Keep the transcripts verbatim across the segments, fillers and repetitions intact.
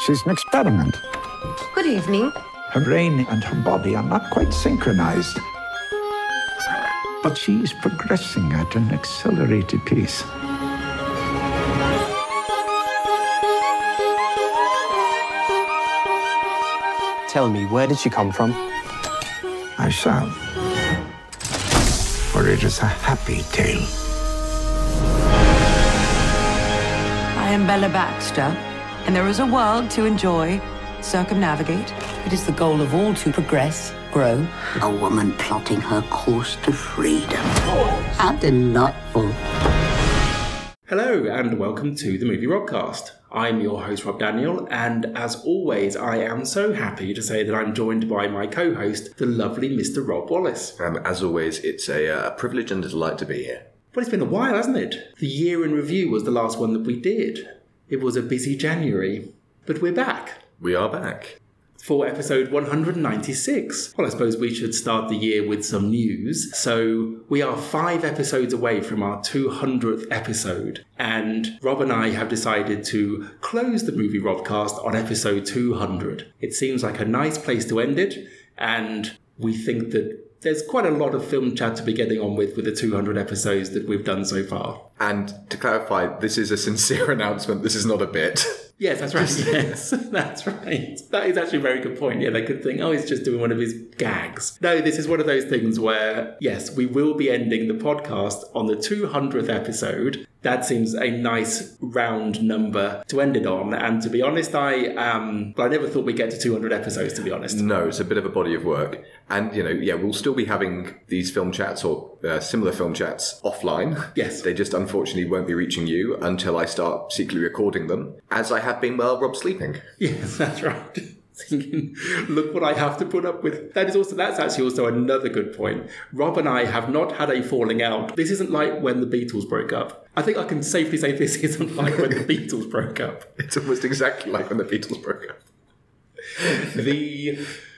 She's an experiment. Good evening. Her brain and her body are not quite synchronized. But she's progressing at an accelerated pace. Tell me, where did she come from? I shall. For it is a happy tale. I am Bella Baxter, and there is a world to enjoy, circumnavigate. It is the goal of all to progress, grow. A woman plotting her course to freedom. How delightful. Hello and welcome to the Movie Robcast. I'm your host Rob Daniel, and as always I am so happy to say that I'm joined by my co-host, the lovely Mister Rob Wallace. Um, as always, it's a, uh, a privilege and a delight to be here. Well, it's been a while, hasn't it? The Year in Review was the last one that we did. It was a busy January, but we're back. We are back. For episode one hundred ninety-six. Well, I suppose we should start the year with some news. So we are five episodes away from our two hundredth episode, and Rob and I have decided to close the Movie Robcast on episode two hundred. It seems like a nice place to end it, and we think that there's quite a lot of film chat to be getting on with with the two hundred episodes that we've done so far. And to clarify, this is a sincere announcement. This is not a bit. Yes, that's right. Yes, that's right. That is actually a very good point. Yeah, they could think, oh, he's just doing one of his gags. No, this is one of those things where, yes, we will be ending the podcast on the two hundredth episode. That seems a nice round number to end it on. And to be honest, I um, I never thought we'd get to two hundred episodes, to be honest. No, it's a bit of a body of work. And, you know, yeah, we'll still be having these film chats or uh, similar film chats offline. Yes. They just unfortunately won't be reaching you until I start secretly recording them, as I have been while Rob's sleeping. Yes, that's right. Thinking, look what I have to put up with. That is also, that's actually also another good point. Rob and I have not had a falling out. This isn't like when the Beatles broke up. I think I can safely say this isn't like when the Beatles broke up. It's almost exactly like when the Beatles broke up. The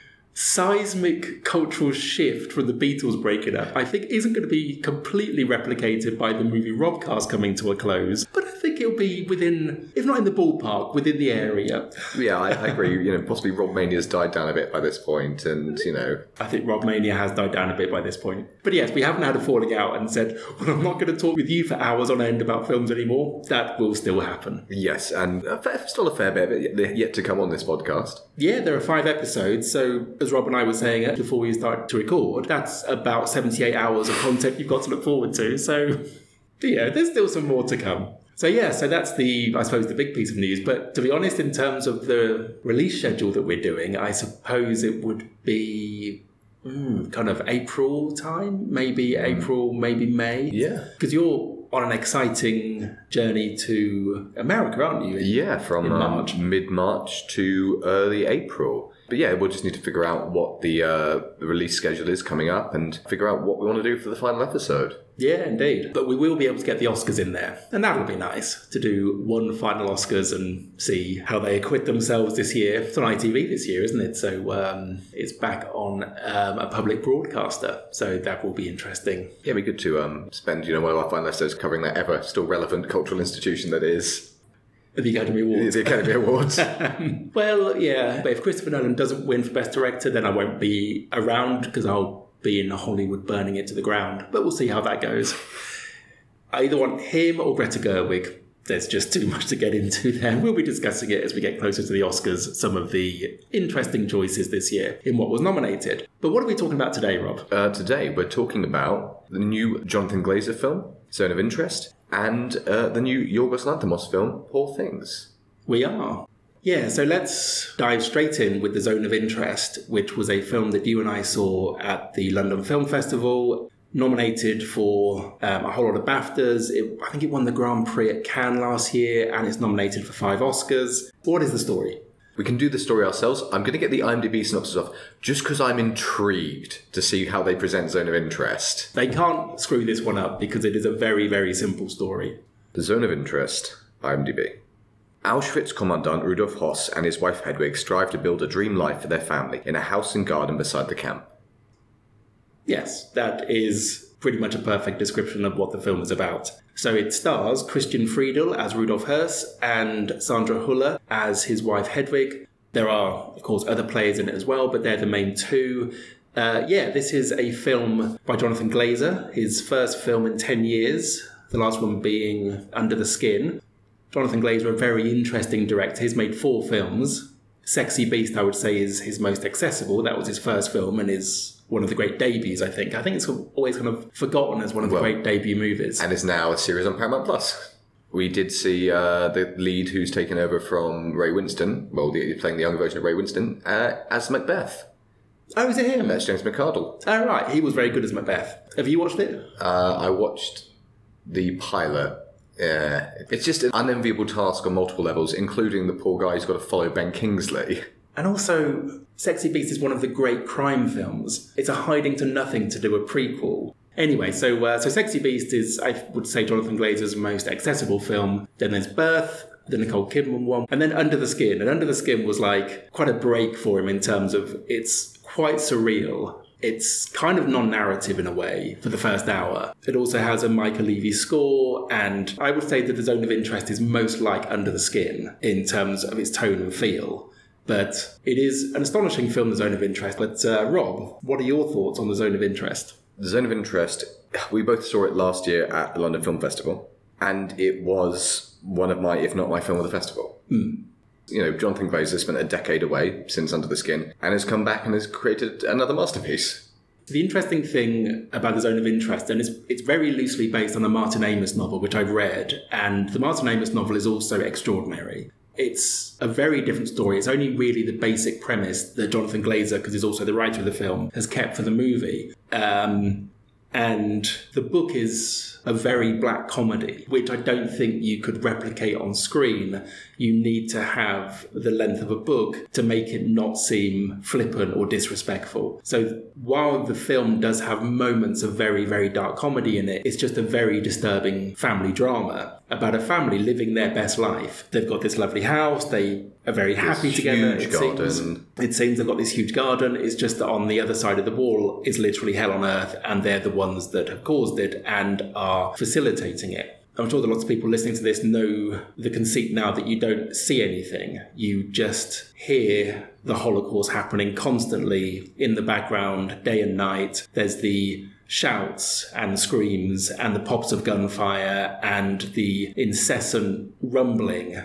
seismic cultural shift from the Beatles breaking up, I think, isn't going to be completely replicated by the Movie Robcast coming to a close. But I think it'll be within, if not in the ballpark, within the area. Yeah, I, I agree. You know, possibly Rob Mania's died down a bit by this point, and, you know... I think Rob Mania has died down a bit by this point. But yes, we haven't had a falling out and said, well, I'm not going to talk with you for hours on end about films anymore. That will still happen. Yes, and a fair, still a fair bit of it yet to come on this podcast. Yeah, there are five episodes, so as Rob and I were saying before we started to record, that's about seventy-eight hours of content you've got to look forward to. So, yeah, there's still some more to come. So, yeah, so that's the, I suppose, the big piece of news. But to be honest, in terms of the release schedule that we're doing, I suppose it would be mm, kind of April time, maybe mm. April, maybe May. Yeah. Because you're on an exciting journey to America, aren't you? In, yeah, from in March. Um, mid-March to early April. But yeah, we'll just need to figure out what the, uh, the release schedule is coming up and figure out what we want to do for the final episode. Yeah, indeed. But we will be able to get the Oscars in there. And that'll be nice, to do one final Oscars and see how they acquit themselves this year. It's on I T V this year, isn't it? So um, it's back on um, a public broadcaster. So that will be interesting. Yeah, it'd be good to um, spend, you know, one of our final episodes covering that ever still relevant cultural institution that is... The Academy Awards. The Academy Awards. Well, yeah. But if Christopher Nolan doesn't win for Best Director, then I won't be around because I'll be in Hollywood burning it to the ground. But we'll see how that goes. I either want him or Greta Gerwig. There's just too much to get into there. We'll be discussing it as we get closer to the Oscars, some of the interesting choices this year in what was nominated. But what are we talking about today, Rob? Uh, today we're talking about the new Jonathan Glazer film, Zone of Interest, and uh, the new Yorgos Lanthimos film, Poor Things. We are. Yeah, so let's dive straight in with The Zone of Interest, which was a film that you and I saw at the London Film Festival, nominated for um, a whole lot of BAFTAs. It, I think it won the Grand Prix at Cannes last year, and it's nominated for five Oscars. What is the story? We can do the story ourselves. I'm going to get the IMDb synopsis off just because I'm intrigued to see how they present Zone of Interest. They can't screw this one up because it is a very, very simple story. The Zone of Interest, IMDb. Auschwitz Commandant Rudolf Hoss and his wife Hedwig strive to build a dream life for their family in a house and garden beside the camp. Yes, that is pretty much a perfect description of what the film is about. So it stars Christian Friedel as Rudolf Höss and Sandra Hüller as his wife Hedwig. There are, of course, other players in it as well, but they're the main two. Uh, yeah, this is a film by Jonathan Glazer, his first film in ten years, the last one being Under the Skin. Jonathan Glazer, a very interesting director. He's made four films. Sexy Beast, I would say, is his most accessible. That was his first film and is one of the great debuts, I think. I think it's always kind of forgotten as one of the well, great debut movies. And is now a series on Paramount Plus. We did see uh, the lead who's taken over from Ray Winston, well, the, playing the younger version of Ray Winston, uh, as Macbeth. Oh, is it him? That's James McArdle. Oh, right. He was very good as Macbeth. Have you watched it? Uh, I watched the pilot. Yeah. It's just an unenviable task on multiple levels, including the poor guy who's got to follow Ben Kingsley. And also, Sexy Beast is one of the great crime films. It's a hiding to nothing to do a prequel. Anyway, so uh, so Sexy Beast is, I would say, Jonathan Glazer's most accessible film. Then there's Birth, the Nicole Kidman one, and then Under the Skin. And Under the Skin was like quite a break for him in terms of it's quite surreal. It's kind of non-narrative in a way for the first hour. It also has a Michael Levy score, and I would say that The Zone of Interest is most like Under the Skin in terms of its tone and feel. But it is an astonishing film, The Zone of Interest. But uh, Rob, what are your thoughts on The Zone of Interest? The Zone of Interest, we both saw it last year at the London Film Festival, and it was one of my, if not my film of the festival. Mm. You know, Jonathan Glazer spent a decade away since Under the Skin, and has come back and has created another masterpiece. The interesting thing about The Zone of Interest, and it's, it's very loosely based on a Martin Amis novel, which I've read, and the Martin Amis novel is also extraordinary. It's a very different story. It's only really the basic premise that Jonathan Glazer, because he's also the writer of the film, has kept for the movie. Um, and the book is a very black comedy, which I don't think you could replicate on screen. You need to have the length of a book to make it not seem flippant or disrespectful. So while the film does have moments of very, very dark comedy in it, it's just a very disturbing family drama about a family living their best life. They've got this lovely house, they are very happy this together. Huge it garden. Seems, it seems they've got this huge garden. It's just that on the other side of the wall is literally hell on earth, and they're the ones that have caused it and are facilitating it. I'm sure that lots of people listening to this know the conceit now that you don't see anything. You just hear the Holocaust happening constantly in the background, day and night. There's the shouts and screams and the pops of gunfire and the incessant rumbling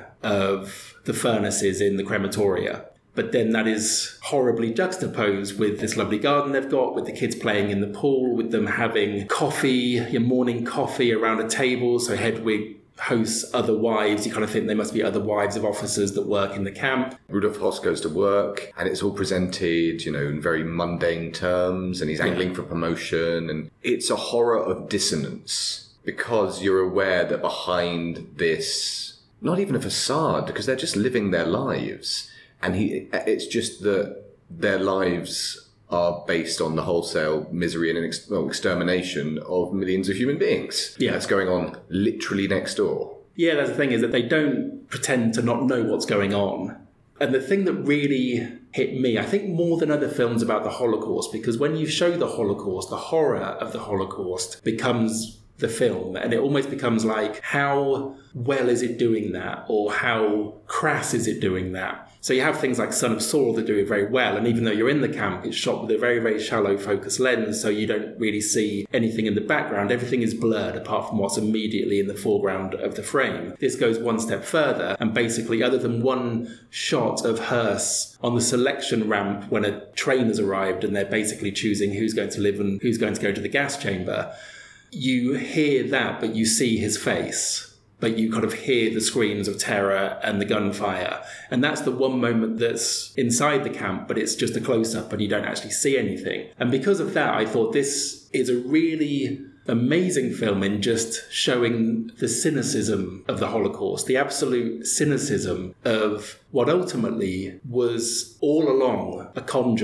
of the furnaces in the crematoria. But then that is horribly juxtaposed with this lovely garden they've got, with the kids playing in the pool, with them having coffee, your morning coffee around a table. So Hedwig hosts other wives. You kind of think they must be other wives of officers that work in the camp. Rudolf Höss goes to work, and it's all presented, you know, in very mundane terms, and he's angling yeah. for promotion. And it's a horror of dissonance, because you're aware that behind this, not even a facade, because they're just living their lives. And he, it's just that their lives are based on the wholesale misery and ex- well, extermination of millions of human beings. Yeah. That's going on literally next door. Yeah, that's the thing, is that they don't pretend to not know what's going on. And the thing that really hit me, I think more than other films about the Holocaust, because when you show the Holocaust, the horror of the Holocaust becomes the film, and it almost becomes like, how well is it doing that, or how crass is it doing that? So you have things like Son of Saul that do it very well, and even though you're in the camp, it's shot with a very, very shallow focus lens, so you don't really see anything in the background. Everything is blurred apart from what's immediately in the foreground of the frame. This goes one step further, and basically, other than one shot of Höss on the selection ramp when a train has arrived and they're basically choosing who's going to live and who's going to go to the gas chamber, you hear that, but you see his face. But you kind of hear the screams of terror and the gunfire. And that's the one moment that's inside the camp, but it's just a close-up and you don't actually see anything. And because of that, I thought this is a really amazing film in just showing the cynicism of the Holocaust, the absolute cynicism of what ultimately was all along a con job.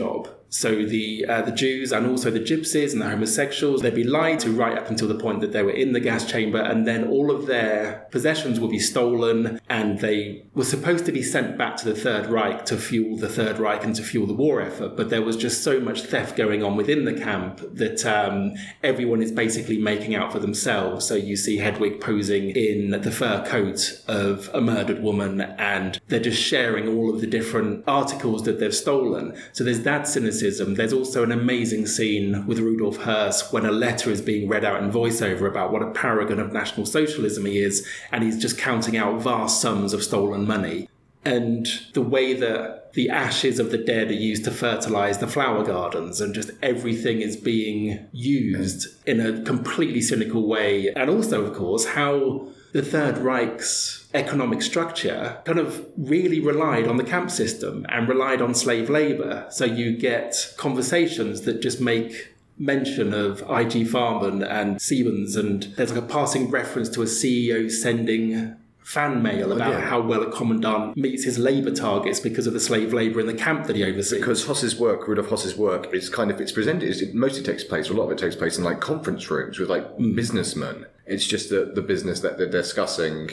So the uh, the Jews and also the gypsies and the homosexuals, they'd be lied to right up until the point that they were in the gas chamber, and then all of their possessions would be stolen, and they were supposed to be sent back to the Third Reich to fuel the Third Reich and to fuel the war effort. But there was just so much theft going on within the camp that um, everyone is basically making out for themselves. So you see Hedwig posing in the fur coat of a murdered woman, and they're just sharing all of the different articles that they've stolen. So there's that cynicism. There's also an amazing scene with Rudolf Höss when a letter is being read out in voiceover about what a paragon of National Socialism he is, and he's just counting out vast sums of stolen money. And the way that the ashes of the dead are used to fertilise the flower gardens, and just everything is being used in a completely cynical way. And also, of course, how the Third Reich's economic structure kind of really relied on the camp system and relied on slave labour. So you get conversations that just make mention of I G Farman and Siemens, and there's like a passing reference to a C E O sending fan mail about yeah. how well a commandant meets his labour targets because of the slave labour in the camp that he oversees. Because Höss's work, Rudolf Höss's work, is kind of, it's presented, it mostly takes place, or a lot of it takes place in like conference rooms with like mm. businessmen. It's just that the business that they're discussing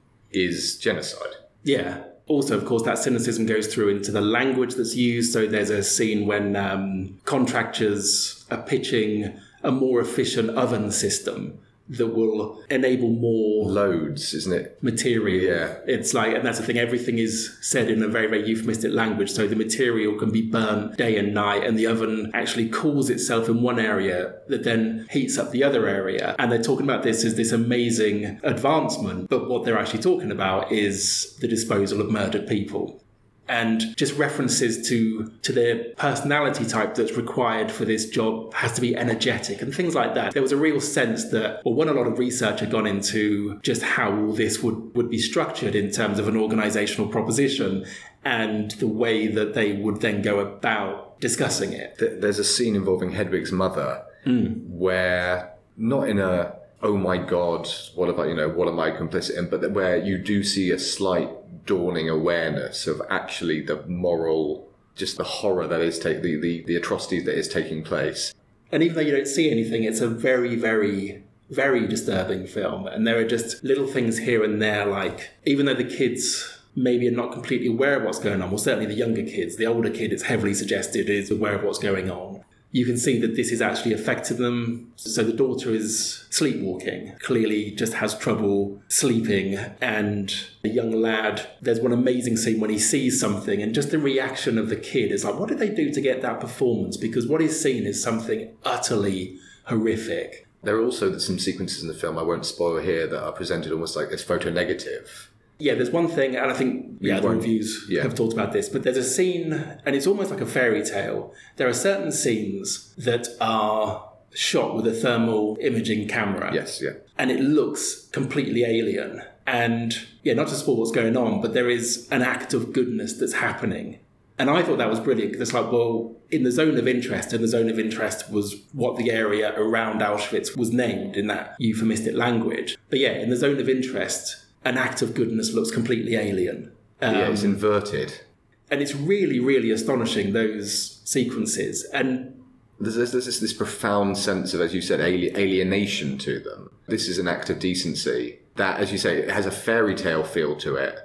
is genocide. Yeah. Also, of course, that cynicism goes through into the language that's used. So there's a scene when um, contractors are pitching a more efficient oven system that will enable more loads, isn't it? Material. Yeah. It's like, and that's the thing, everything is said in a very, very euphemistic language. So the material can be burnt day and night, and the oven actually cools itself in one area that then heats up the other area. And they're talking about this as this amazing advancement. But what they're actually talking about is the disposal of murdered people. And just references to to their personality type that's required for this job has to be energetic and things like that. There was a real sense that, well, one, a lot of research had gone into just how all this would, would be structured in terms of an organisational proposition and the way that they would then go about discussing it. There's a scene involving Hedwig's mother mm. where, not in a, oh my God, what have I, you know, what am I complicit in, but where you do see a slight dawning awareness of actually the moral, just the horror that is take the, the the atrocity that is taking place. And even though you don't see anything, it's a very, very, very disturbing film. And there are just little things here and there, like, even though the kids maybe are not completely aware of what's going on, well, certainly the younger kids, the older kid, it's heavily suggested, is aware of what's going on. You can see that this is actually affecting them. So the daughter is sleepwalking, clearly just has trouble sleeping. And the young lad, there's one amazing scene when he sees something, and just the reaction of the kid is like, what did they do to get that performance? Because what is seen is something utterly horrific. There are also some sequences in the film, I won't spoil here, that are presented almost like as photo negative. Yeah, there's one thing, and I think yeah, the reviews yeah. have talked about this, but there's a scene, and it's almost like a fairy tale. There are certain scenes that are shot with a thermal imaging camera. Yes, yeah. And it looks completely alien. And, yeah, not to spoil what's going on, but there is an act of goodness that's happening. And I thought that was brilliant, because it's like, well, in the zone of interest, and the zone of interest was what the area around Auschwitz was named in that euphemistic language. But yeah, in the zone of interest, an act of goodness looks completely alien. Um, yeah, it's inverted. And it's really, really astonishing, those sequences. And there's, there's, there's this, this profound sense of, as you said, ali- alienation to them. This is an act of decency that, as you say, it has a fairy tale feel to it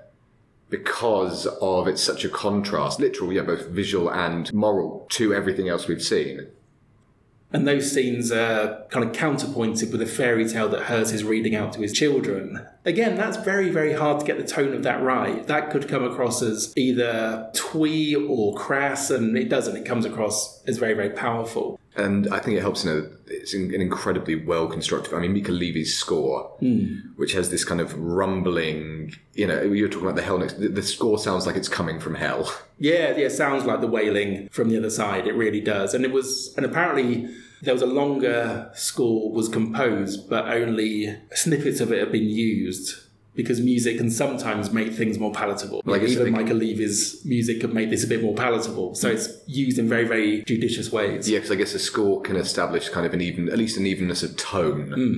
because of it's such a contrast, literal, yeah, both visual and moral, to everything else we've seen. And those scenes are kind of counterpointed with a fairy tale that Höss is reading out to his children. Again, that's very, very hard to get the tone of that right. That could come across as either twee or crass, and it doesn't. It comes across as very, very powerful. And I think it helps to know it's an incredibly well-constructed... I mean, Mika Levy's score, mm. which has this kind of rumbling... You know, you were talking about the hell next... The, the score sounds like it's coming from hell. Yeah, yeah, it sounds like the wailing from the other side. It really does. And it was... And apparently there was a longer score was composed, but only snippets of it have been used, because music can sometimes make things more palatable. Like even Mika Levy's music could make this a bit more palatable. So it's used in very, very judicious ways. Yeah, because I guess a score can establish kind of an even, at least an evenness of tone. Mm.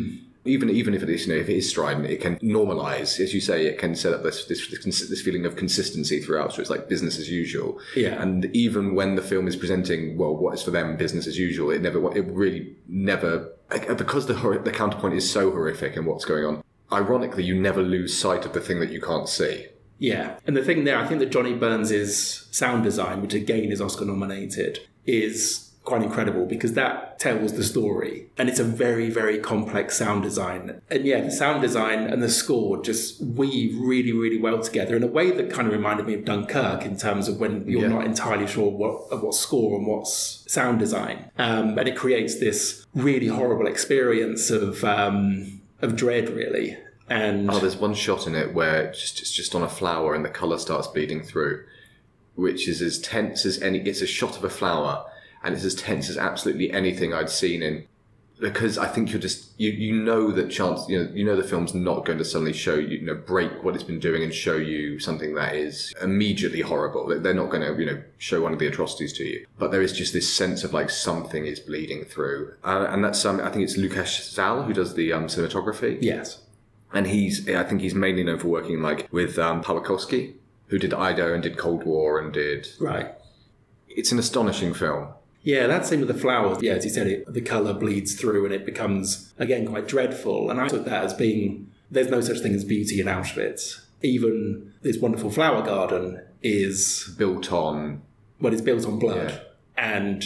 Even even if it is, you know, if it is strident, it can normalise, as you say, it can set up this this this feeling of consistency throughout. So it's like business as usual. Yeah. And even when the film is presenting, well, what is for them business as usual, it never, it really never, because the hor- the counterpoint is so horrific in what's going on. Ironically, you never lose sight of the thing that you can't see. Yeah. And the thing there, I think that Johnny Burns' sound design, which again is Oscar nominated, is quite incredible because that tells the story. And it's a very, very complex sound design. And yeah, the sound design and the score just weave really, really well together in a way that kind of reminded me of Dunkirk in terms of when you're yeah. not entirely sure what of what's score and what's sound design. Um, and it creates this really horrible experience of um, of dread, really. And oh, there's one shot in it where it's just, it's just on a flower and the colour starts bleeding through, which is as tense as any... It's a shot of a flower, and it's as tense as absolutely anything I'd seen in... Because I think you're just... You, you know that chance... You know, you know the film's not going to suddenly show you... You know, break what it's been doing and show you something that is immediately horrible. They're not going to, you know, show one of the atrocities to you. But there is just this sense of, like, something is bleeding through. Uh, and that's... Um, I think it's Lukasz Zal who does the um, cinematography. yes. And he's, I think he's mainly known for working like with um, Pawlikowski, who did Ido and did Cold War and did... Right. It's an astonishing film. Yeah, that scene with the flowers, yeah, as you said, it, the colour bleeds through and it becomes, again, quite dreadful. And I took that as being, there's no such thing as beauty in Auschwitz. Even this wonderful flower garden is... Built on... Well, it's built on blood Yeah. and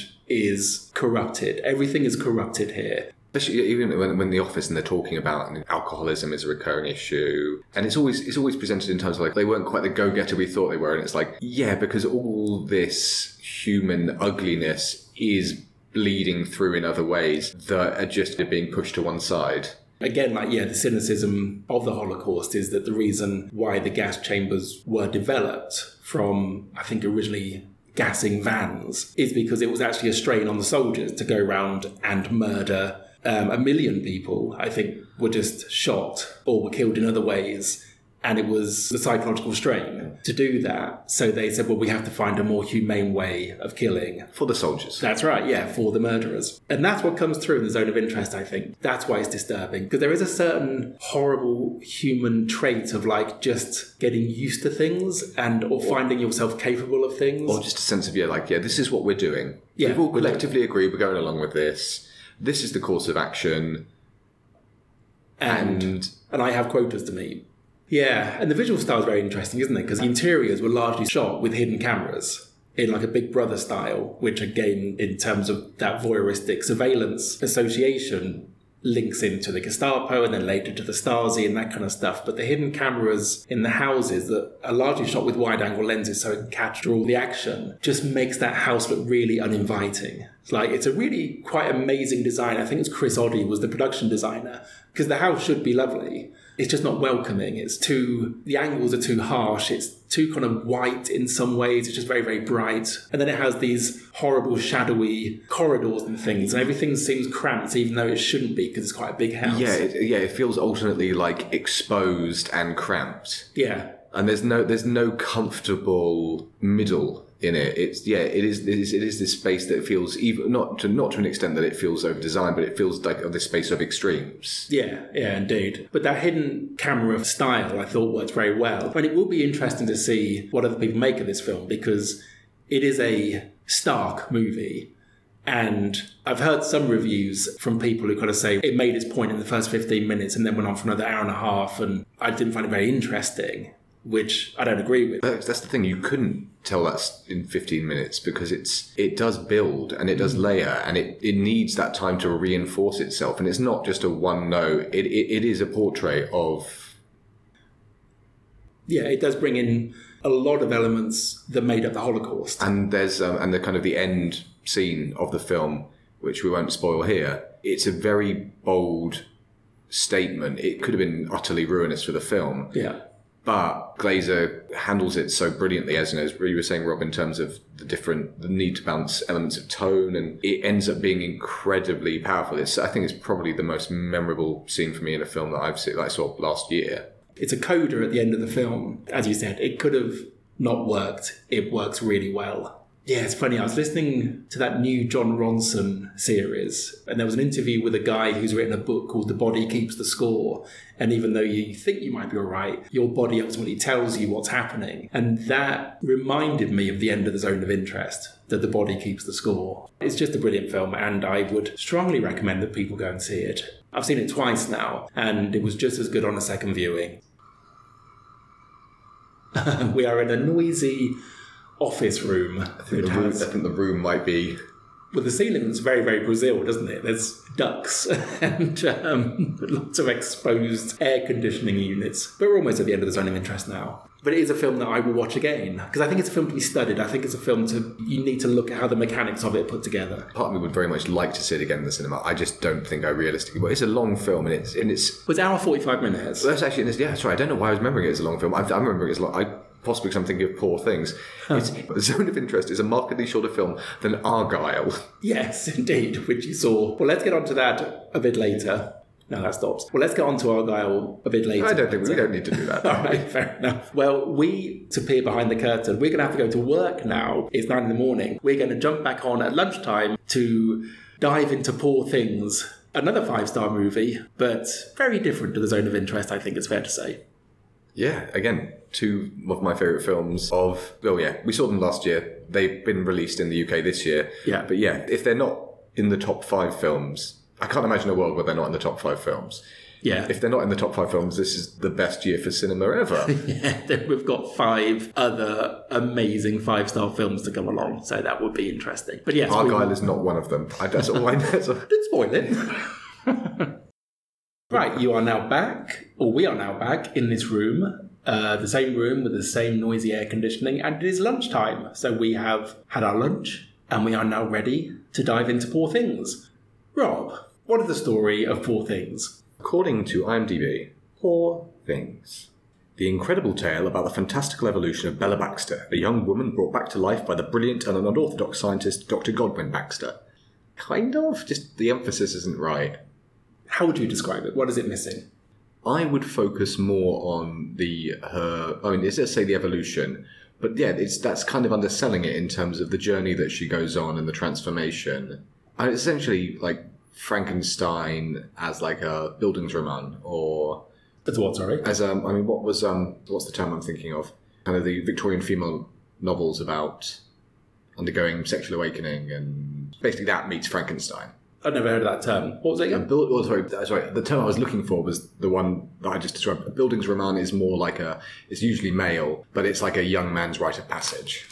is corrupted. Everything is corrupted here. Especially even when, when in the office and they're talking about alcoholism is a recurring issue. And it's always it's always presented in terms of like, they weren't quite the go-getter we thought they were. And it's like, yeah, because all this human ugliness is bleeding through in other ways that are just being pushed to one side. Again, like, yeah, the cynicism of the Holocaust is that the reason why the gas chambers were developed from, I think, originally gassing vans is because it was actually a strain on the soldiers to go around and murder um, a million people, I think, were just shot or were killed in other ways. And it was the psychological strain to do that. So they said, well, we have to find a more humane way of killing. For the soldiers. That's right, yeah, for the murderers. And that's what comes through in the Zone of Interest, I think. That's why it's disturbing. Because there is a certain horrible human trait of, like, just getting used to things and or finding yourself capable of things. Or just a sense of, yeah, like, yeah, this is what we're doing. Yeah, We've all we're doing- collectively agreed we're going along with this. This is the course of action. And, And... and I have quotas to meet. Yeah, and the visual style is very interesting, isn't it? Because the interiors were largely shot with hidden cameras in like a Big Brother style, which again, in terms of that voyeuristic surveillance association, links into the Gestapo and then later to the Stasi and that kind of stuff. But the hidden cameras in the houses that are largely shot with wide-angle lenses so it can capture all the action just makes that house look really uninviting. It's like, it's a really quite amazing design. I think it's Chris Oddy was the production designer, because the house should be lovely. It's just not welcoming. It's too, the angles are too harsh. It's too kind of white in some ways. It's just very, very bright. And then it has these horrible, shadowy corridors and things. And everything seems cramped, even though it shouldn't be, because it's quite a big house. Yeah, it, yeah, it feels alternately like exposed and cramped. Yeah. And there's no there's no comfortable middle in it. It's yeah, it is it is, it is this space that feels even not to not to an extent that it feels over designed, but it feels like of this space of extremes. Yeah, yeah, indeed. But that hidden camera style, I thought, worked very well. And it will be interesting to see what other people make of this film, because it is a stark movie. And I've heard some reviews from people who kind of say it made its point in the first fifteen minutes and then went on for another hour and a half, and I didn't find it very interesting, which I don't agree with. That's, that's the thing. You couldn't tell that in fifteen minutes because it's it does build and it does layer and it, it needs that time to reinforce itself. And it's not just a one note. It, it it is a portrait of. Yeah, it does bring in a lot of elements that made up the Holocaust. And there's um, and the kind of the end scene of the film, which we won't spoil here. It's a very bold statement. It could have been utterly ruinous for the film. Yeah. But Glazer handles it so brilliantly, as you know, as you were saying, Rob, in terms of the different, the need to balance elements of tone, and it ends up being incredibly powerful. It's, I think it's probably the most memorable scene for me in a film that I've seen, that I saw last year. It's a coda at the end of the film. As you said, it could have not worked. It works really well. Yeah, it's funny. I was listening to that new John Ronson series, and there was an interview with a guy who's written a book called The Body Keeps the Score. And even though you think you might be all right, your body ultimately tells you what's happening. And that reminded me of the end of The Zone of Interest, that the body keeps the score. It's just a brilliant film, and I would strongly recommend that people go and see it. I've seen it twice now, and it was just as good on a second viewing. We are in a noisy office room. I think, the room, has, I think the room might be... Well, the ceiling looks very, very Brazil, doesn't it? There's ducks and um, lots of exposed air conditioning units. But we're almost at the end of The Zone of Interest now. But it is a film that I will watch again, because I think it's a film to be studied. I think it's a film to... You need to look at how the mechanics of it are put together. Part of me would very much like to see it again in the cinema. I just don't think I realistically... Well, it's a long film, and it's... And it's well, it's an hour forty-five minutes. Well, that's actually... Yeah, that's right. I don't know why I was remembering it as a long film. I, I remember it as long... I, Possibly because I'm thinking of Poor Things. It's, The Zone of Interest is a markedly shorter film than Argylle. Yes, indeed, which you saw. Well, let's get on to that a bit later. No, that stops. Well, let's get on to Argylle a bit later. I don't think we don't need to do that. All right, fair enough. Well, we, to peer behind the curtain, we're going to have to go to work now. It's nine in the morning. We're going to jump back on at lunchtime to dive into Poor Things, another five-star movie, but very different to The Zone of Interest, I think it's fair to say. Yeah, again, two of my favourite films of... Oh, yeah, we saw them last year. They've been released in the U K this year. Yeah. But yeah, if they're not in the top five films... I can't imagine a world where they're not in the top five films. Yeah. If they're not in the top five films, this is the best year for cinema ever. Yeah, we've got five other amazing five-star films to come along, so that would be interesting. But yes, Argylle we... is not one of them. I, that's all I know. Didn't spoil it. Right, you are now back, or we are now back in this room, uh, the same room with the same noisy air conditioning, and it is lunchtime. So we have had our lunch, and we are now ready to dive into Poor Things. Rob, what is the story of Poor Things? According to IMDb, Poor Things. The incredible tale about the fantastical evolution of Bella Baxter, a young woman brought back to life by the brilliant and unorthodox scientist Doctor Godwin Baxter. Kind of, just the emphasis isn't right. How would you describe it? What is it missing? I would focus more on the her. I mean, it does say the evolution, but yeah, it's that's kind of underselling it in terms of the journey that she goes on and the transformation. And it's essentially like Frankenstein as like a Bildungsroman, or as what? Sorry, as um. I mean, what was um? What's the term I'm thinking of? Kind of the Victorian female novels about undergoing sexual awakening, and basically that meets Frankenstein. I've never heard of that term. What was it again? Uh, build, oh, sorry, sorry. The term I was looking for was the one that I just described. A Bildungsroman is more like a. It's usually male, but it's like a young man's rite of passage.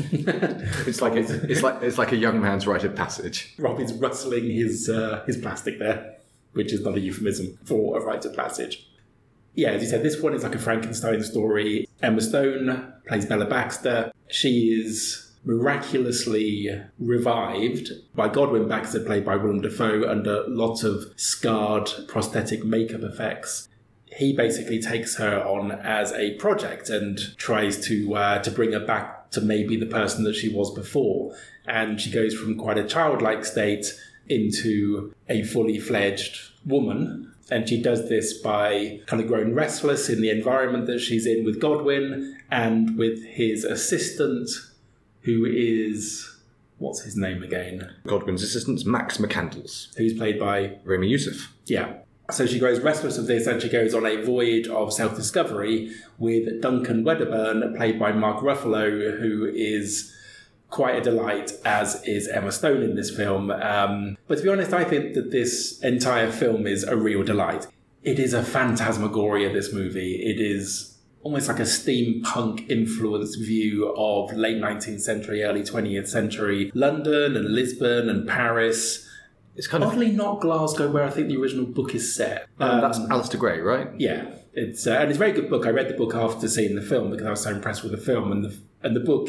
it's like a, it's like it's like a young man's rite of passage. Rob is rustling his uh, his plastic there, which is not a euphemism for a rite of passage. Yeah, as you said, this one is like a Frankenstein story. Emma Stone plays Bella Baxter. She is miraculously revived by Godwin Baxter, played by Willem Dafoe, under lots of scarred prosthetic makeup effects. He basically takes her on as a project and tries to uh, to bring her back to maybe the person that she was before. And she goes from quite a childlike state into a fully fledged woman. And she does this by kind of growing restless in the environment that she's in with Godwin and with his assistant, who is... What's his name again? Godwin's assistant, Max McCandles. Who's played by... Rami Youssef. Yeah. So she grows restless of this and she goes on a voyage of self-discovery with Duncan Wedderburn, played by Mark Ruffalo, who is quite a delight, as is Emma Stone in this film. Um, but to be honest, I think that this entire film is a real delight. It is a phantasmagoria, this movie. It is almost like a steampunk-influenced view of late nineteenth century, early twentieth century London and Lisbon and Paris. It's kind Oddly of... not Glasgow, where I think the original book is set. Um, Um, that's Alistair Gray, right? Yeah, it's uh, and it's a very good book. I read the book after seeing the film because I was so impressed with the film, and the and the book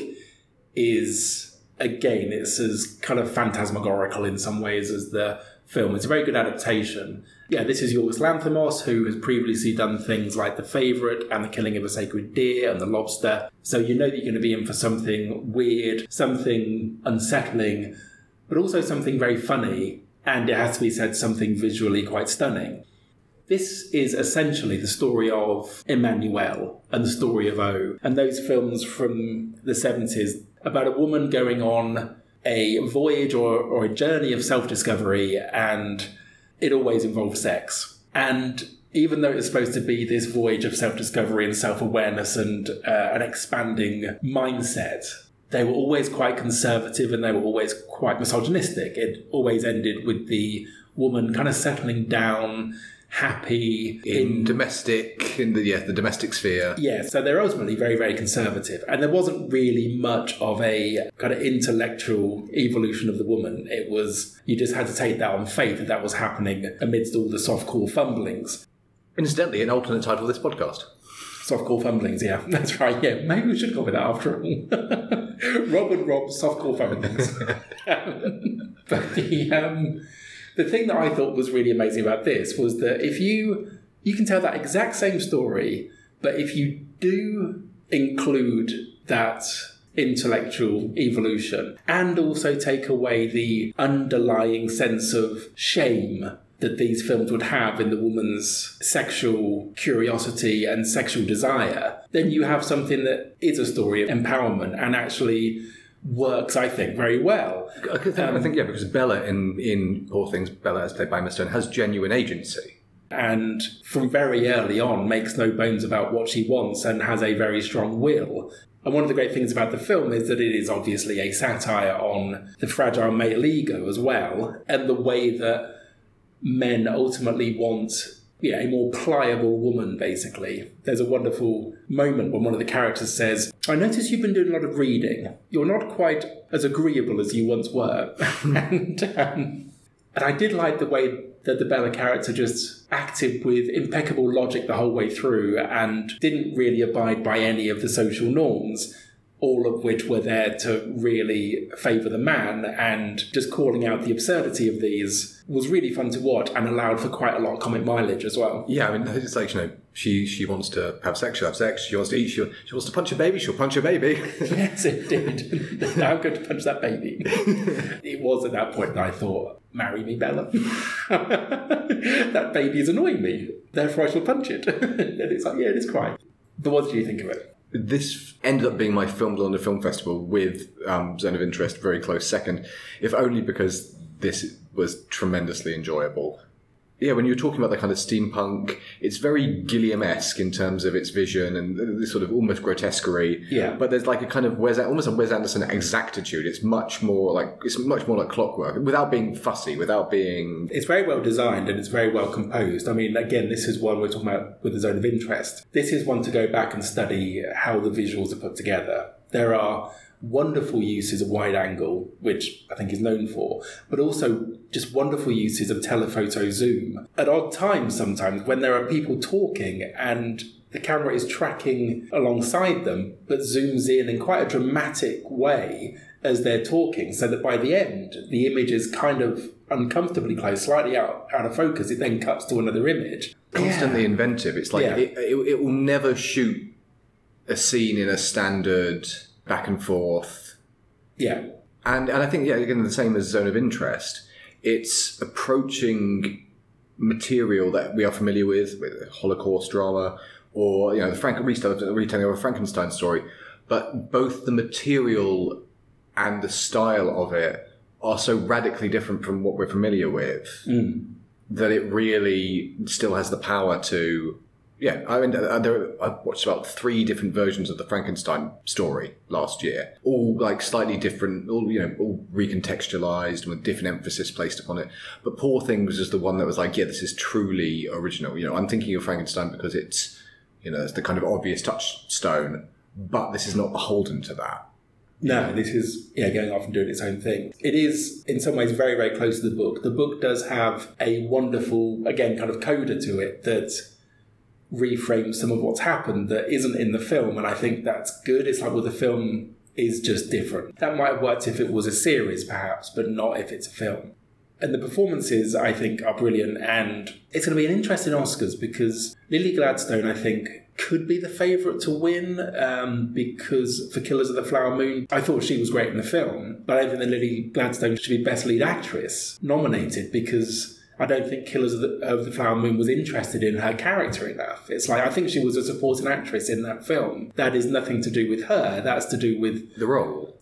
is, again, it's as kind of phantasmagorical in some ways as the film. It's a very good adaptation. Yeah, this is Yorgos Lanthimos, who has previously done things like The Favourite and The Killing of a Sacred Deer and The Lobster. So you know that you're going to be in for something weird, something unsettling, but also something very funny. And it has to be said, something visually quite stunning. This is essentially the story of Emmanuel and the story of O. And those films from the seventies, about a woman going on a voyage or, or a journey of self-discovery, and it always involves sex. And even though it's supposed to be this voyage of self-discovery and self-awareness and uh, an expanding mindset, they were always quite conservative and they were always quite misogynistic. It always ended with the woman kind of settling down, happy in, in domestic, in the yeah, the domestic sphere. Yeah, so they're ultimately very, very conservative. And there wasn't really much of a kind of intellectual evolution of the woman. It was, you just had to take that on faith that that was happening amidst all the softcore fumblings. Incidentally, an alternate title of this podcast. Softcore fumblings, yeah, that's right. Yeah, maybe we should go with that after all. Rob and Rob, softcore fumblings. But the... Um, The thing that I thought was really amazing about this was that if you you can tell that exact same story, but if you do include that intellectual evolution and also take away the underlying sense of shame that these films would have in the woman's sexual curiosity and sexual desire, then you have something that is a story of empowerment and actually works, I think, very well. I think, um, I think yeah, because Bella in, in Poor Things, Bella as played by Emma Stone, has genuine agency. And from very early on makes no bones about what she wants and has a very strong will. And one of the great things about the film is that it is obviously a satire on the fragile male ego as well, and the way that men ultimately want yeah, a more pliable woman, basically. There's a wonderful moment when one of the characters says, I notice you've been doing a lot of reading. You're not quite as agreeable as you once were. and, um, and I did like the way that the Bella character just acted with impeccable logic the whole way through and didn't really abide by any of the social norms, all of which were there to really favour the man, and just calling out the absurdity of these was really fun to watch and allowed for quite a lot of comic mileage as well. Yeah, I mean, it's like, you know, she she wants to have sex, she'll have sex. She wants to eat, she, she wants to punch a baby, she'll punch a baby. Yes, it did. I'm going to punch that baby. It was at that point that I thought, marry me, Bella. That baby is annoying me, therefore I shall punch it. And it's like, yeah, it is quite. But what did you think of it? This ended up being my Film London Film Festival with um, Zone of Interest very close second, if only because this was tremendously enjoyable. Yeah, when you're talking about the kind of steampunk, it's very Gilliam-esque in terms of its vision and this sort of almost grotesquerie. Yeah. But there's like a kind of Wes, almost a Wes Anderson exactitude. It's much more like it's much more like clockwork, without being fussy, without being. It's very well designed and it's very well composed. I mean, again, this is one we're talking about with the Zone of Interest. This is one to go back and study how the visuals are put together. There are wonderful uses of wide angle, which I think is known for, but also just wonderful uses of telephoto zoom. At odd times sometimes when there are people talking and the camera is tracking alongside them, but zooms in in quite a dramatic way as they're talking, so that by the end, the image is kind of uncomfortably close, slightly out, out of focus. It then cuts to another image. Constantly yeah. inventive. It's like, yeah. it, it, it will never shoot a scene in a standard back and forth. Yeah. And and I think, yeah, again, the same as Zone of Interest, it's approaching material that we are familiar with, with Holocaust drama, or, you know, the Frank retelling of a Frankenstein story, but both the material and the style of it are so radically different from what we're familiar with mm. that it really still has the power to... Yeah, I mean, there, I watched about three different versions of the Frankenstein story last year, all like slightly different, all you know, all recontextualized with different emphasis placed upon it. But Poor Things was just the one that was like, yeah, this is truly original. You know, I'm thinking of Frankenstein because it's, you know, it's the kind of obvious touchstone, but this is not beholden to that. No, this is, yeah, going off and doing its own thing. It is, in some ways, very, very close to the book. The book does have a wonderful, again, kind of coda to it that reframes some of what's happened that isn't in the film, and I think that's good. It's like, well, the film is just different. That might have worked if it was a series, perhaps, but not if it's a film. And the performances, I think, are brilliant, and it's going to be an interesting Oscars because Lily Gladstone, I think, could be the favourite to win um, because for Killers of the Flower Moon, I thought she was great in the film, but I don't think that Lily Gladstone should be Best Lead Actress nominated because I don't think Killers of the, of the Flower Moon was interested in her character enough. It's like, I think she was a supporting actress in that film. That is nothing to do with her. That's to do with the role.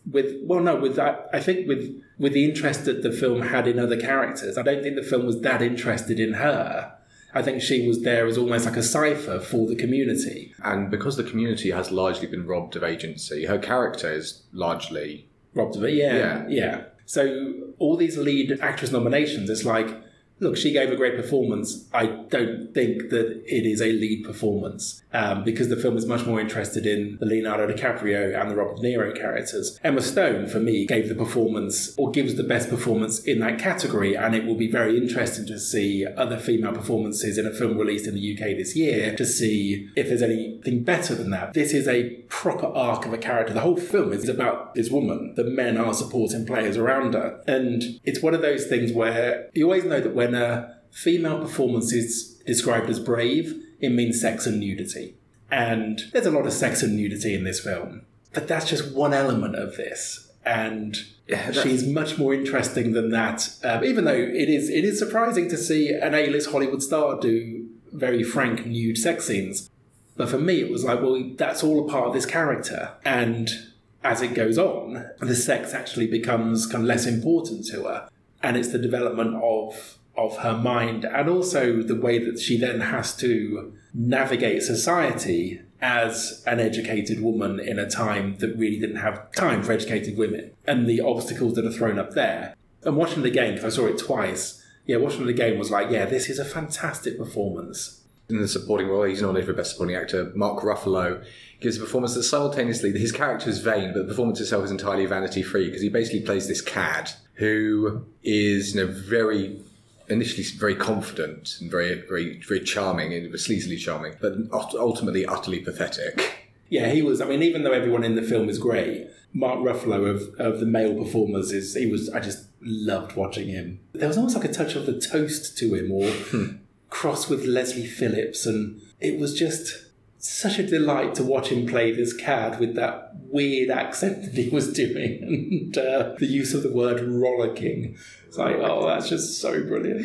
with, well, no, with that, I think with, with the interest that the film had in other characters, I don't think the film was that interested in her. I think she was there as almost like a cipher for the community. And because the community has largely been robbed of agency, her character is largely... Robbed of it, yeah, Yeah. yeah. So all these lead actress nominations, it's like, look, she gave a great performance. I don't think that it is a lead performance um, because the film is much more interested in the Leonardo DiCaprio and the Robert De Niro characters. Emma Stone, for me, gave the performance or gives the best performance in that category, and it will be very interesting to see other female performances in a film released in the U K this year to see if there's anything better than that. This is a proper arc of a character. The whole film is about this woman. The men are supporting players around her. And it's one of those things where you always know that when a female performance is described as brave, it means sex and nudity. And there's a lot of sex and nudity in this film. But that's just one element of this. And Yeah, she's much more interesting than that. Um, even though it is it is surprising to see an A-list Hollywood star do very frank nude sex scenes. But for me, it was like, well, that's all a part of this character. And as it goes on, the sex actually becomes kind of less important to her. And it's the development of of her mind, and also the way that she then has to navigate society as an educated woman in a time that really didn't have time for educated women, and the obstacles that are thrown up there. And watching it again, because I saw it twice, yeah, watching it again was like, yeah, this is a fantastic performance. In the supporting role, he's nominated for Best Supporting Actor. Mark Ruffalo gives a performance that simultaneously, his character is vain, but the performance itself is entirely vanity-free, because he basically plays this cad who is, you know, very... initially very confident and very, very, very charming, and sleazily charming, but ultimately utterly pathetic. Yeah, he was. I mean, even though everyone in the film is great, Mark Ruffalo of, of the male performers is. He was. I just loved watching him. There was almost like a touch of The Toast to him, or crossed with Leslie Phillips, and it was just such a delight to watch him play this cad with that weird accent that he was doing, and uh, the use of the word rollicking. It's like, oh, that's just so brilliant.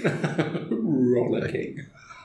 Rollicking.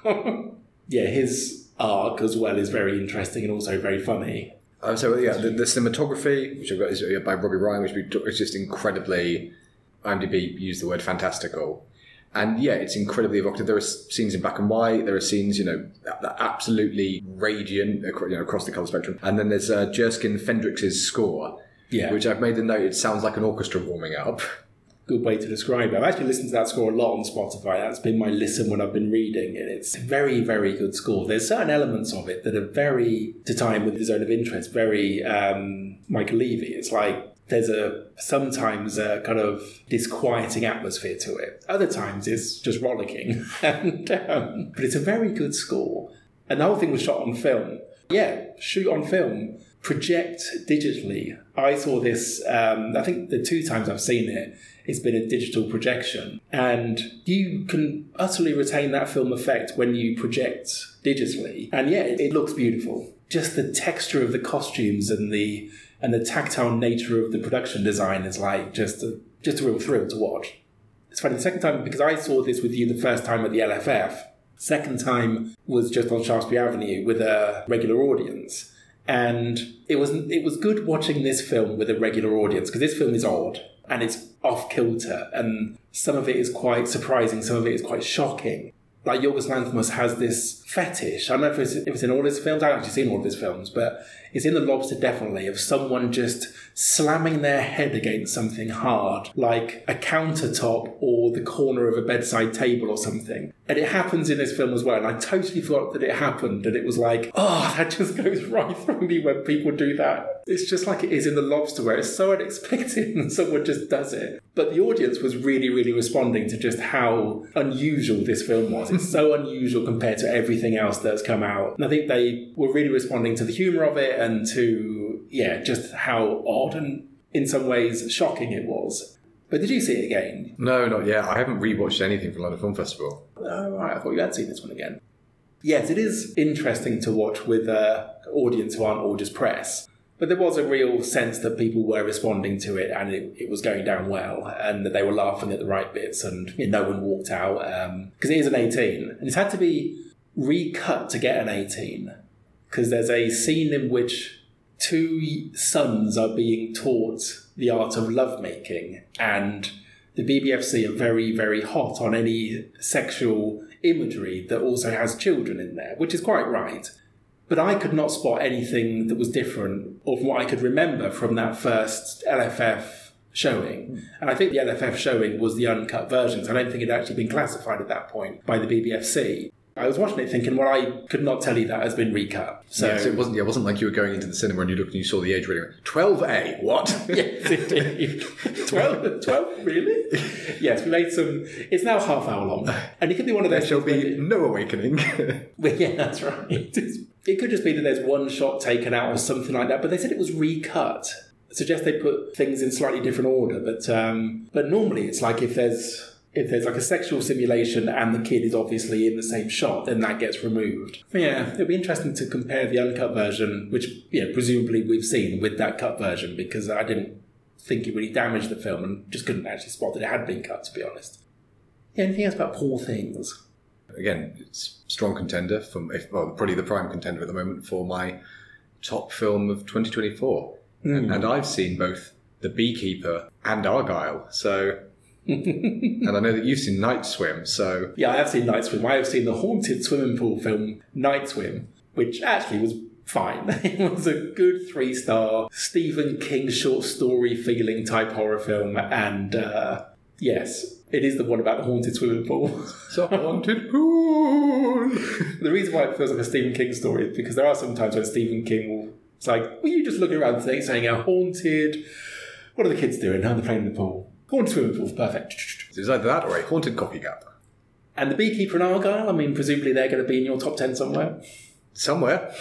Yeah, his arc as well is very interesting and also very funny. Um, so, yeah, the, the cinematography, which I've got, is by Robbie Ryan, which is just incredibly, IMDb used the word fantastical. And yeah, it's incredibly evocative. There are scenes in black and white. There are scenes, you know, absolutely radiant, you know, across the colour spectrum. And then there's uh, Jerskin Fendrix's score, Yeah. which I've made the note, it sounds like an orchestra warming up. Good way to describe it. I've actually listened to that score a lot on Spotify. That's been my listen when I've been reading, and it's a very, very good score. There's certain elements of it that are very, to time with the zone of interest, very um, Michael Levy. It's like there's a sometimes a kind of disquieting atmosphere to it. Other times it's just rollicking. and, um, but it's a very good score. And the whole thing was shot on film. Yeah, shoot on film, project digitally. I saw this, um, I think the two times I've seen it, it's been a digital projection. And you can utterly retain that film effect when you project digitally. And yeah, it, it looks beautiful. Just the texture of the costumes and the and the tactile nature of the production design is like just a, just a real thrill to watch. It's funny, the second time, because I saw this with you the first time at the L F F, second time was just on Shaftesbury Avenue with a regular audience. And it was it was good watching this film with a regular audience, because this film is odd and it's off kilter, and some of it is quite surprising, some of it is quite shocking. Like Yorgos Lanthimos has this fetish. I don't know if it's, if it's in all his films. I haven't actually seen all of his films, but it's in The Lobster definitely, of someone just slamming their head against something hard, like a countertop or the corner of a bedside table or something. And it happens in this film as well. And I totally forgot that it happened. And it was like, oh, that just goes right through me when people do that. It's just like it is in The Lobster, where it's so unexpected and someone just does it. But the audience was really, really responding to just how unusual this film was. It's so unusual compared to everything else that's come out. And I think they were really responding to the humour of it and to, yeah, just how odd and in some ways shocking it was. But did you see it again? No, not yet. I haven't rewatched anything from London Film Festival. Oh, right. I thought you had seen this one again. Yes, it is interesting to watch with an audience who aren't all just press. But there was a real sense that people were responding to it, and it, it was going down well, and that they were laughing at the right bits, and you know, no one walked out. Because um, it is an eighteen, and it's had to be recut to get an eighteen. Because there's a scene in which two sons are being taught the art of lovemaking, and the B B F C are very, very hot on any sexual imagery that also has children in there, which is quite right. But I could not spot anything that was different or from what I could remember from that first L F F showing. And I think the L F F showing was the uncut version, so I don't think it had actually been classified at that point by the B B F C. I was watching it thinking, well, I could not tell you that has been recut. So yes, it wasn't. Yeah, it wasn't like you were going into the cinema and you looked and you saw the age rating. twelve A, what? Yes, indeed. twelve, twelve, really? Yes, we made some. It's now half hour long, and it could be one of those. There shall be no awakening. Well, yeah, that's right. It could just be that there's one shot taken out or something like that. But they said it was recut. It suggests they put things in slightly different order. But um, but normally it's like if there's. If there's like a sexual simulation and the kid is obviously in the same shot, then that gets removed. But yeah, it'll be interesting to compare the uncut version, which you know, presumably we've seen, with that cut version, because I didn't think it really damaged the film and just couldn't actually spot that it had been cut, to be honest. Yeah, anything else about Poor Things? Again, it's a strong contender, from, if, well, probably the prime contender at the moment for my top film of twenty twenty-four. Mm. And I've seen both The Beekeeper and Argyle, so... And I know that you've seen Night Swim, so... Yeah, I have seen Night Swim. I have seen the haunted swimming pool film Night Swim, which actually was fine. It was a good three-star Stephen King short story feeling type horror film, and uh, yes, it is the one about the haunted swimming pool. It's a haunted pool! The reason why it feels like a Stephen King story is because there are some times when Stephen King will... It's like, were you just looking around saying, saying a haunted... What are the kids doing? How are they playing in the pool? Haunted swimming pool, perfect. It's either that or a haunted coffee cup. And The Beekeeper and Argyle, I mean, presumably they're going to be in your top ten somewhere. Somewhere.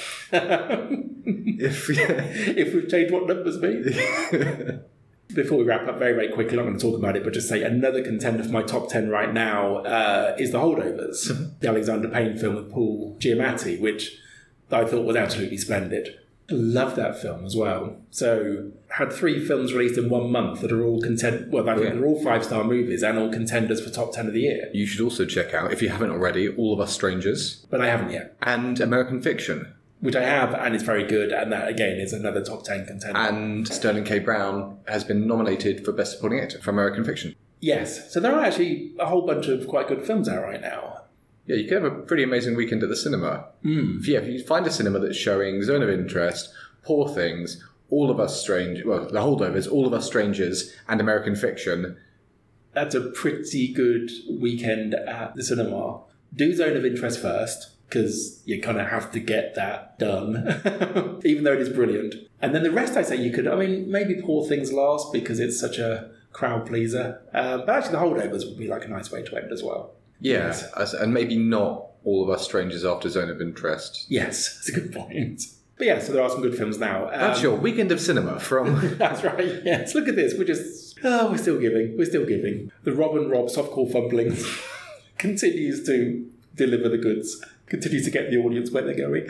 if yeah. if we've changed what numbers mean. Before we wrap up very, very quickly, I'm not going to talk about it, but just say another contender for my top ten right now uh, is The Holdovers, mm-hmm. the Alexander Payne film with Paul Giamatti, which I thought was absolutely splendid. I love that film as well. So, had three films released in one month that are all content. Well, I think yeah. they're all five-star movies and all contenders for top ten of the year. You should also check out, if you haven't already, All of Us Strangers. But I haven't yet. And American Fiction. Which I have, and it's very good, and that, again, is another top ten contender. And Sterling K. Brown has been nominated for Best Supporting Actor for American Fiction. Yes. So there are actually a whole bunch of quite good films out right now. Yeah, you could have a pretty amazing weekend at the cinema. Mm. If, yeah, if you find a cinema that's showing Zone of Interest, Poor Things, All of Us Strange, well, The Holdovers, All of Us Strangers, and American Fiction. That's a pretty good weekend at the cinema. Do Zone of Interest first, because you kind of have to get that done, even though it is brilliant. And then the rest, I say you could, I mean, maybe Poor Things last, because it's such a crowd pleaser. Um, but actually, The Holdovers would be like a nice way to end as well. Yeah, yes. And maybe not All of Us Strangers after Zone of Interest. Yes, that's a good point. But yeah, so there are some good films now. Um, that's your weekend of cinema from... That's right, yes. Look at this, we're just... Oh, we're still giving, we're still giving. The Rob and Rob softcore fumbling continues to deliver the goods, continues to get the audience where they're going.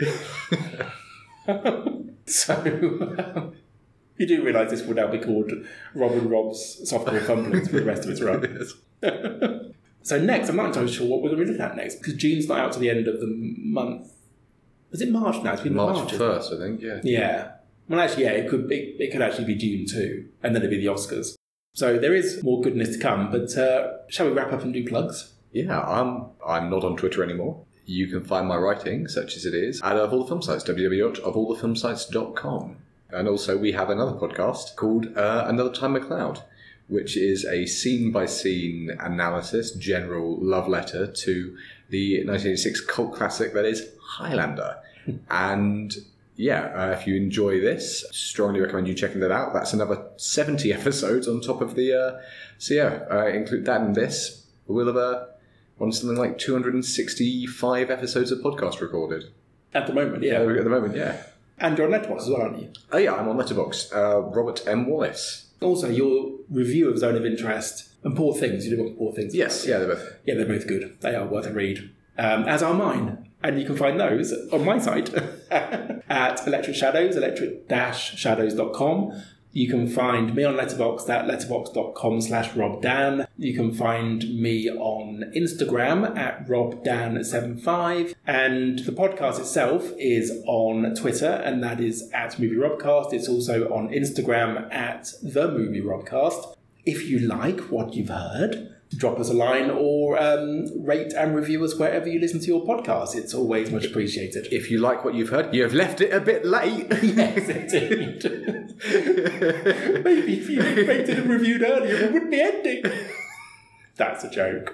So, um, you do realise this will now be called Rob and Rob's softcore fumblings for the rest of its run. So next, I'm not entirely sure what we're going to be looking at next, because June's not out to the end of the month. Was it March now? It's been March March first, I think, yeah. Yeah. Well, actually, yeah, it could be, it could actually be June too, and then it'd be the Oscars. So there is more goodness to come, but uh, shall we wrap up and do plugs? Yeah, I'm, I'm not on Twitter anymore. You can find my writing, such as it is, at Of All the Film Sites, w w w dot of all the film sites dot com. And also we have another podcast called uh, Another Time McLeod, which is a scene-by-scene analysis, general love letter to the nineteen eighty-six cult classic that is Highlander. And yeah, uh, if you enjoy this, strongly recommend you checking that out. That's another seventy episodes on top of the... Uh, so yeah, uh, include that in this. We'll have uh, on something like two hundred sixty-five episodes of podcast recorded. At the moment, yeah. Uh, at the moment, yeah. And you're on Letterboxd as well, aren't you? Oh yeah, I'm on Letterboxd. Uh, Robert M. Wallace. Also, your review of Zone of Interest and Poor Things. You do want Poor Things? Yes, yeah, they're both. Yeah, they're both good. They are worth a read. Um, as are mine. And you can find those on my site at Electric Shadows, electric dash shadows dot com. You can find me on Letterboxd at letterboxd.com slash robdan. You can find me on Instagram at robdan seven five. And the podcast itself is on Twitter, and that is at MovieRobcast. It's also on Instagram at The Movie Robcast. If you like what you've heard, drop us a line or um, rate and review us wherever you listen to your podcast. It's always much appreciated. If you like what you've heard, you have left it a bit late. Yes, indeed. Maybe if you rated and reviewed earlier, it wouldn't be ending. That's a joke.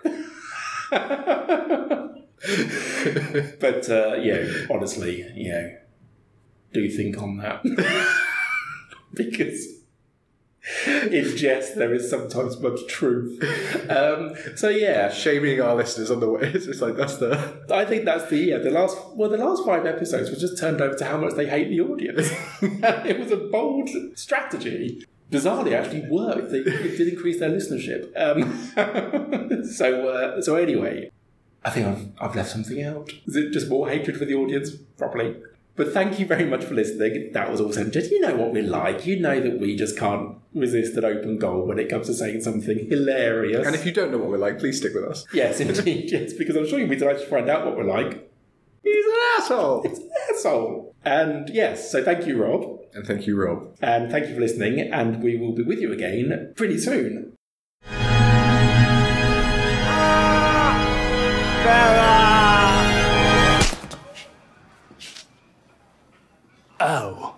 But, uh, yeah, honestly, you know, do think on that. Because in jest, there is sometimes much truth. Um, so yeah, Shaming our listeners on the way. It's just like, that's the... I think that's the yeah the last well the last five episodes was just turned over to how much they hate the audience. It was a bold strategy. Bizarrely, actually worked. They, it did increase their listenership. Um, so uh, so anyway, I think I've I've left something out. Is it just more hatred for the audience? Probably. But thank you very much for listening. That was awesome. Just, you know what we're like. You know that we just can't resist an open goal when it comes to saying something hilarious. And if you don't know what we're like, please stick with us. Yes, indeed. Yes, because I'm sure you'll be delighted to find out what we're like. He's an asshole. It's an asshole. And yes, so thank you, Rob. And thank you, Rob. And thank you for listening. And we will be with you again pretty soon. Oh.